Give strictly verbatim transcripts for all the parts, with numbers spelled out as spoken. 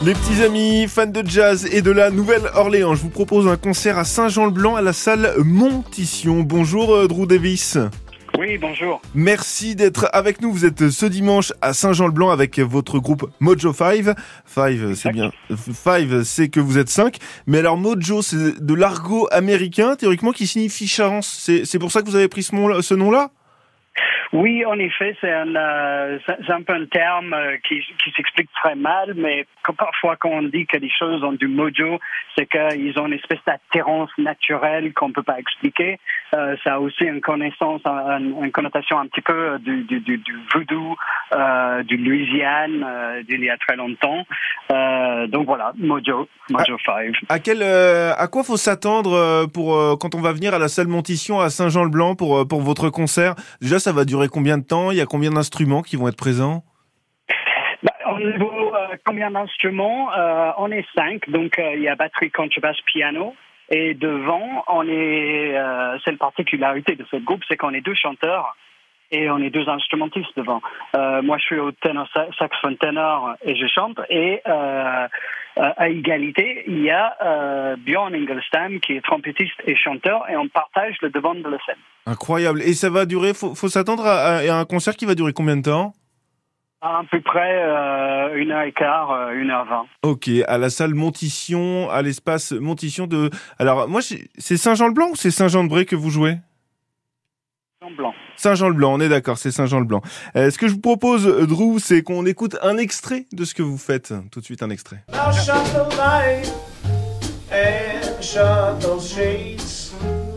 Les petits amis, fans de jazz et de la Nouvelle-Orléans, je vous propose un concert à Saint-Jean-le-Blanc à la salle Montition. Bonjour euh, Drew Davis. Oui, bonjour. Merci d'être avec nous. Vous êtes ce dimanche à Saint-Jean-le-Blanc avec votre groupe Mojo Five. Five, c'est bien. Five, c'est que vous êtes cinq. Mais alors Mojo, c'est de l'argot américain, théoriquement, qui signifie chance. C'est, c'est pour ça que vous avez pris ce, nom, ce nom-là ? Oui, en effet, c'est un, euh, c'est un peu un terme euh, qui, qui s'explique très mal, mais que parfois quand on dit que les choses ont du mojo, c'est qu'ils ont une espèce d'attirance naturelle qu'on ne peut pas expliquer. Euh, ça a aussi une connaissance, une, une connotation un petit peu du, du, du, du voodoo, euh, du Louisiane, euh, d'il y a très longtemps. Euh, donc voilà, Mojo, Mojo Five. À quel, euh, à quoi faut s'attendre pour euh, quand on va venir à la salle Montition à Saint-Jean-le-Blanc pour pour votre concert ? Déjà, ça va durer combien de temps ? Il y a combien d'instruments qui vont être présents ? Bah, au niveau euh, combien d'instruments, euh, on est cinq, donc euh, il y a batterie, contrebasse, piano. Et devant, on est, euh, c'est la particularité de ce groupe, c'est qu'on est deux chanteurs et on est deux instrumentistes devant. Euh, moi, je suis au ténor, saxophone ténor et je chante. Et euh, à égalité, il y a euh, Björn Ingelstam qui est trompettiste et chanteur et on partage le devant de la scène. Incroyable. Et ça va durer, faut, faut s'attendre à, à un concert qui va durer combien de temps ? À peu près euh, une heure et quart, euh, une heure vingt. Ok, à la salle Montition, à l'espace Montition de... Alors, moi, c'est Saint-Jean-le-Blanc ou c'est Saint-Jean-de-Bray que vous jouez ? Saint-Jean-le-Blanc. Saint-Jean-le-Blanc, on est d'accord, c'est Saint-Jean-le-Blanc. Euh, ce que je vous propose, Drew, c'est qu'on écoute un extrait de ce que vous faites. Tout de suite, un extrait. Now shut the light and shut those shades,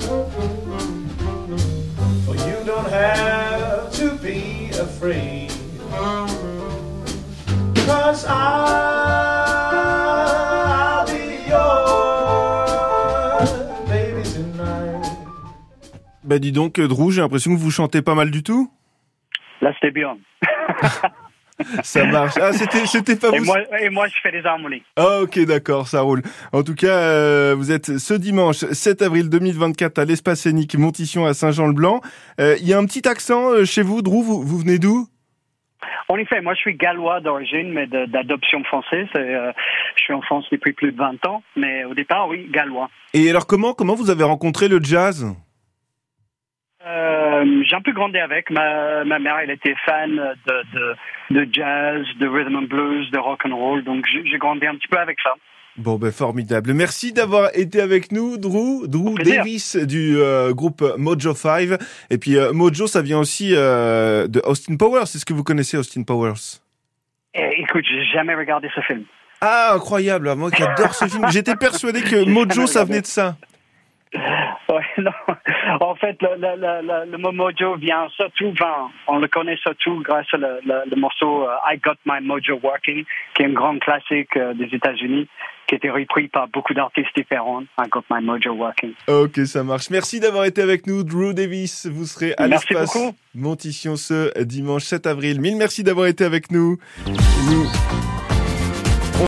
for you don't have to be afraid, cause I'll be yours, baby, tonight. Bah dis donc, Drew, j'ai l'impression que vous chantez pas mal du tout. Là, c'était Björn. Ça marche. Ah, c'était, c'était pas et vous. Moi, et moi, je fais des harmonies. Ah, ok, d'accord, ça roule. En tout cas, euh, vous êtes ce dimanche sept avril deux mille vingt-quatre à l'espace scénique Montition à Saint-Jean-le-Blanc. Il euh, y a un petit accent euh, chez vous, Drew, vous, vous venez d'où ? En effet, moi je suis gallois d'origine, mais de, d'adoption française. Euh, je suis en France depuis plus de vingt ans, mais au départ, oui, gallois. Et alors, comment, comment vous avez rencontré le jazz ? Euh, j'ai un peu grandi avec. Ma, ma mère, elle était fan de, de, de jazz, de rhythm and blues, de rock and roll, donc j'ai, j'ai grandi un petit peu avec ça. Bon, ben formidable. Merci d'avoir été avec nous, Drew. Drew Davis du euh, groupe Mojo Five. Et puis euh, Mojo, ça vient aussi euh, de Austin Powers. Est-ce que vous connaissez Austin Powers ? Eh, écoute, j'ai jamais regardé ce film. Ah, incroyable. Moi qui adore ce film. J'étais persuadé que Mojo, ça venait de ça. Ouais, non. En fait, le, le, le, le mot mojo vient surtout, enfin, on le connaît surtout grâce au le, le, le morceau uh, I Got My Mojo Working, qui est un grand classique uh, des États-Unis, qui a été repris par beaucoup d'artistes différents. I Got My Mojo Working. Ok, ça marche. Merci d'avoir été avec nous, Drew Davis. Vous serez à merci l'espace beaucoup. Montition ce dimanche sept avril. Mille merci d'avoir été avec nous. nous...